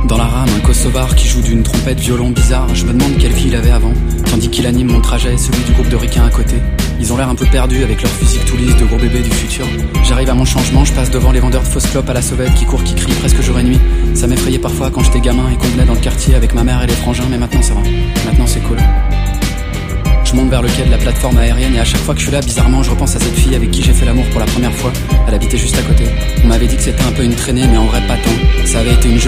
Dans la rame, un kosovar qui joue d'une trompette violon bizarre. Je me demande quelle vie il avait avant, tandis qu'il anime mon trajet, celui du groupe de ricains à côté. Ils ont l'air un peu perdus avec leur physique tout lisse de gros bébés du futur. J'arrive à mon changement, je passe devant les vendeurs de fausses clopes à la sauvette qui courent, qui crient presque jour et nuit. Ça m'effrayait parfois quand j'étais gamin et qu'on venait dans le quartier avec ma mère et les frangins, mais maintenant ça va, maintenant c'est cool. Je monte vers le quai de la plateforme aérienne et à chaque fois que je suis là, bizarrement, je repense à cette fille avec qui j'ai fait l'amour pour la première fois. Elle habitait juste à côté. On m'avait dit que c'était un peu une traînée, mais en vrai pas tant. Ça avait été une jolie